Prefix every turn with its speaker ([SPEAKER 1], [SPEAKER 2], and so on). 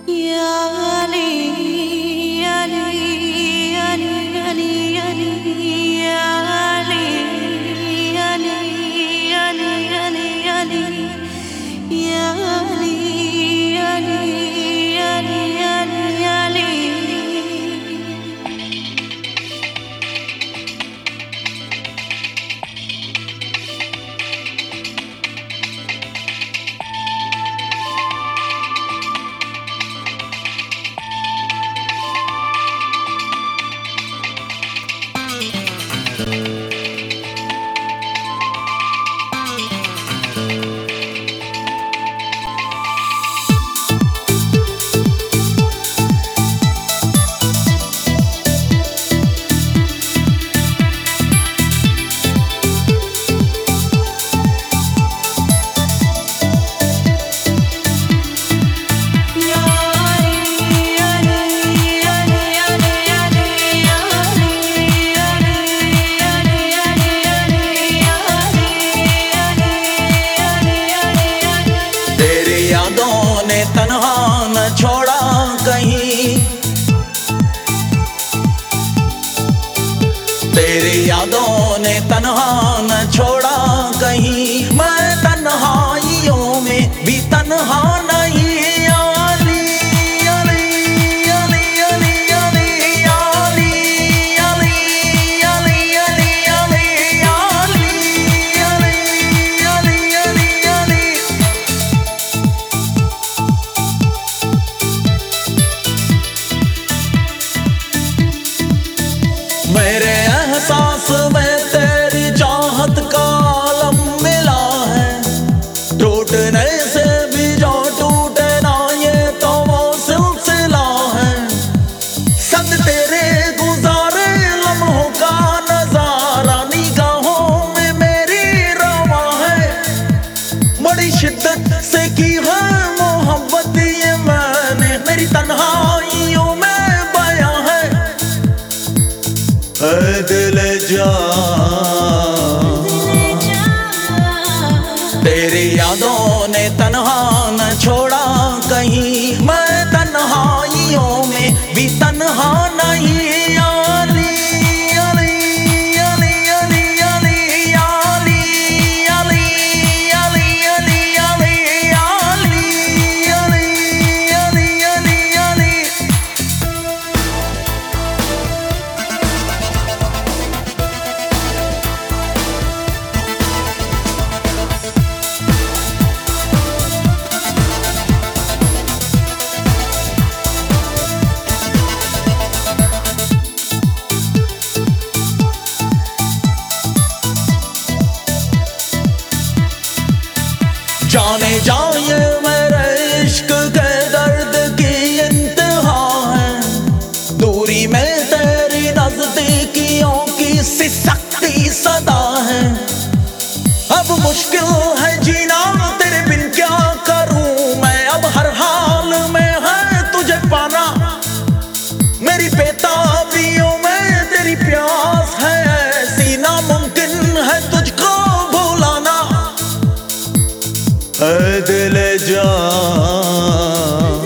[SPEAKER 1] या अली अली अली अली अली या अली अली अली अली अली या अली अली अली अली अली।
[SPEAKER 2] तन्हा न छोड़ा कहीं, तेरी यादों ने तन्हा न छोड़ा कहीं। मैं तन्हाइयों में भी तन्हा नहीं। अली अली अली अली अली अली अली अली अली अली अली अली अली। मेरे एहसास में तेरी चाहत का आलम मिला है। टूटने से भी जो टूटे ना ये तो वो सिलसिला है। संग तेरे गुजारे लम्हों का नजारा निगाहों में मेरी रवा है। बड़ी शिद्दत से की है मोहब्बत ये मैंने मेरी तन्हाइयों में बयां है। दिल जा तेरी यादों ने तन्हा न छोड़ा कहीं। मैं तन्हाइयों में भी तन्हा नहीं। अली अली अली अली अली अली अली अली अली अली अली अली अली। जाने जाए मेरे इश्क के दर्द की इंतहा है। दूरी में तेरी नजदीकियों की सी सख्ती सदा है। अब मुश्किल है जीना तेरे बिन क्या करूं मैं। अब हर हाल में है तुझे पाना। मेरी बेताबियों में तेरी प्यास है ऐसी नामुमकिन है तुझको भुलाना। दिल जा